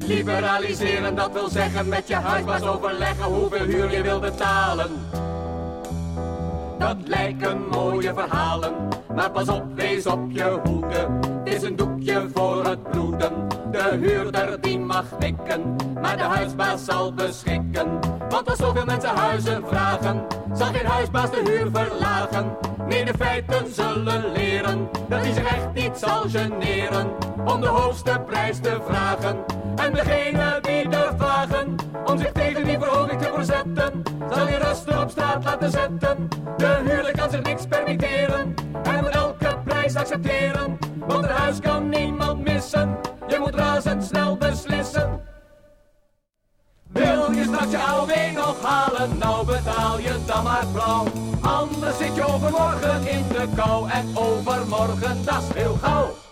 Liberaliseren, dat wil zeggen met je huisbaas overleggen hoeveel huur je wil betalen. Dat lijken mooie verhalen, maar pas op, wees op je hoede. Het is een doekje voor het bloeden. De huurder die mag wikken, maar de huisbaas zal beschikken. Want als zoveel mensen huizen vragen, zal geen huisbaas de huur verlagen. Nee, de feiten zullen leren, dat hij zich echt niet zal generen om de hoogste prijs te vragen. En degene die durft wagen om zich tegen die verhoging te verzetten, zal je rustig op straat laten zetten. De huurder kan zich niks permitteren en moet elke prijs accepteren, want een huis kan niemand missen. Je moet razendsnel beslissen. Wil je straks je AOW nog halen, nou betaal je dan maar blauw. Anders zit je overmorgen in de kou en overmorgen, dat is heel gauw.